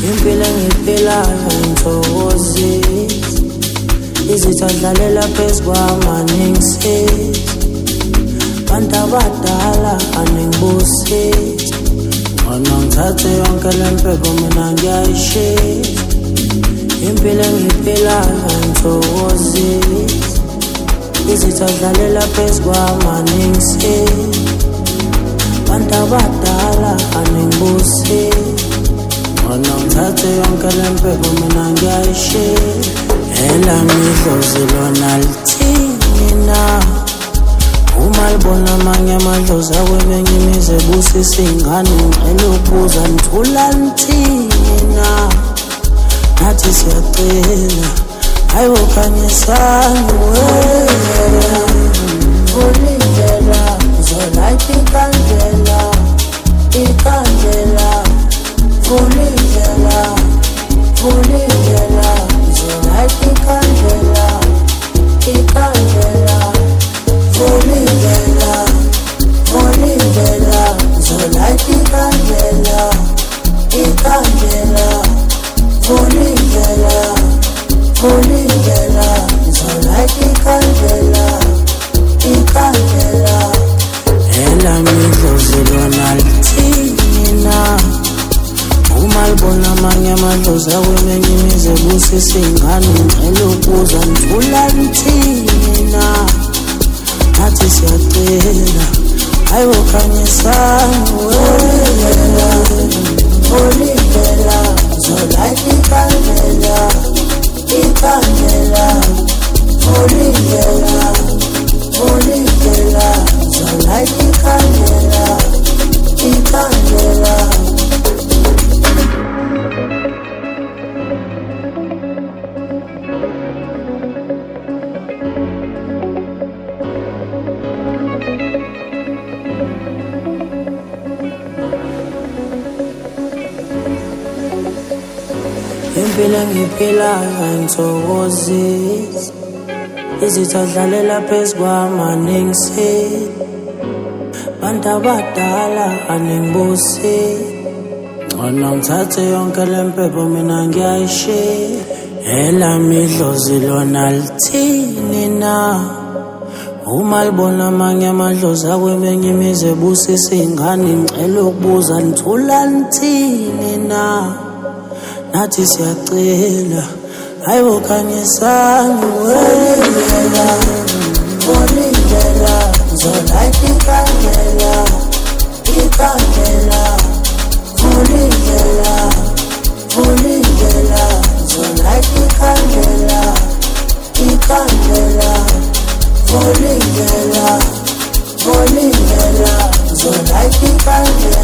impilo engiphilayo ngithokozisa, izitha dlalela phezu kwamangisiza, bantu abadala aningibusisa, ngona ngithathe yonke le mpepho mina ngiyayishisa, impilo engiphilayo ngithokozisa, izitha dlalela phezu kwamangisiza, bantu abadala aningibusisa, ngona ngithathe yonke le mpepho mina ngiyayishisa. Elami idlozi lona lithini na? Uma libona amanye amadlozi akwemenye imizi ebusisa iy'ngane, ngicela ukubuza nithula nithini na? Nathi siyacela, hayi wokhanyisani wena, vula indlela uzolayita ikandlela, ikandlela, vula indlela, vula indlela uzolayita ikandlela, ikandlela, vula indlela, vula indlela uzolayita ikandlela, ikandlela, vula indlela, vula indlela uzolayita ikandlela, ikandlela. Elami idlozi lona lithini na? Uma libona amanye amadlozi akwemenye imizi ebusisa iy'ngane, ngicela ukubuza nithula nithini na? Nathi siyacela, hayi wokhanyisani wena, vula indlela uzolayita ikandlela, ikandlela, vula indlela, vula indlela uzolayita ikandlela, ikandlela. Impilo engiphilayo ngithokozisa, izitha dlalela phezu kwamangisiza, bantu abadala aningibusisa, ngona ngithathe yonke le mpepho mina ngiyayishiya. Elami idlozi lona lithini na? Uma libona amanye amadlozi akwemenye imizi ebusisa iy'ngane, ngicela ukubuza nithula nithini na? Nathi siyacela, hayi wokhanyisani wena, vula indlela uzolayita ikandlela, ikandlela, vula indlela, vula indlela uzolayita ikandlela, ikandlela, vula indlela, vula indlela uzolayita ikandlela.